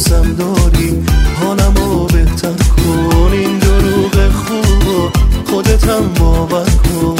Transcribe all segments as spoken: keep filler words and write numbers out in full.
دوستم داری حالمو بهتر کن. این دروغ خوب خودت هم باور کن.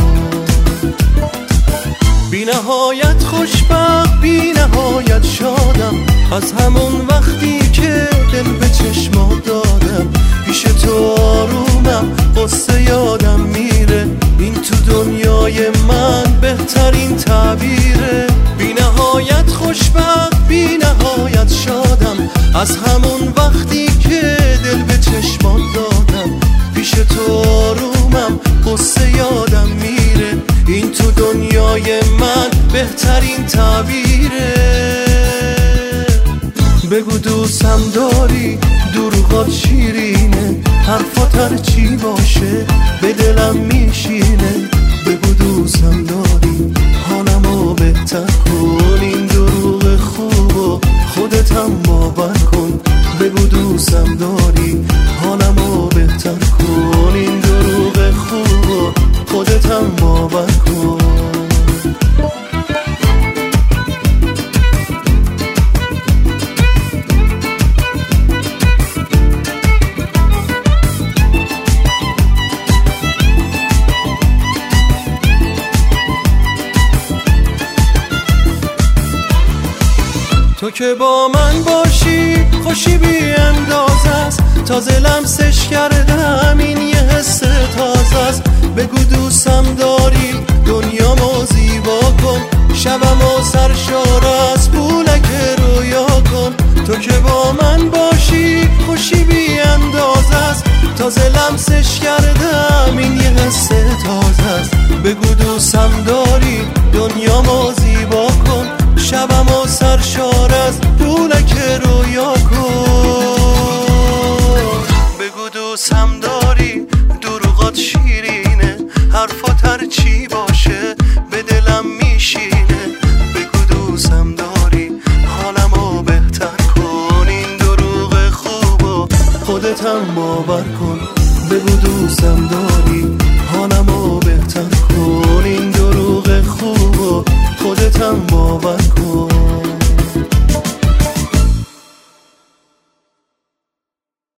بی نهایت خوشبخت بی نهایت شادم از همون وقتی که دل به چشمات دادم. پیش تو آرومم قصه یادم میره. این تو دنیای من بهترین تعبیره. بی نهایت خوشبخت بی نهایت شادم از همون وقتی که دل به چشمات دادم. پیش تو آرومم قصه یادم میره. این تو دنیای من بهترین تعبیره. بگو دوستم داری دروغات شیرینه. حرفات هر چی باشه به دلم میشینه. بگو دوستم داری حالمو بهتر کن. این دروغ خوبو خودت هم باور کن. بگو دوستم داری حالمو بهتر کن. این دروغ خوبو خودت هم باور کن. تو که با من باشی خوشی بی انداز است. تازه لمسش کردم این یه حس تازه است. بگو دوستم داری دنیامو زیبا کن. شبمو سرشار از پولک رویا کن. تو که با من باشی خوشی بی انداز است. تازه لمسش کردم این یه حس تازه است. بگو دوستم داری دنیامو زیبا کن. شبمو سرشار از پولک رویا کن. بگو دوستم داری دروغات شیرینه. حرفات هر چی باشه به دلم میشینه. بگو دوستم داری حالمو بهتر کن. این دروغ خوبو خودت هم باور کن. بگو دوستم داری حالمو بهتر کن. این دروغ خوبو خودت هم باور کن.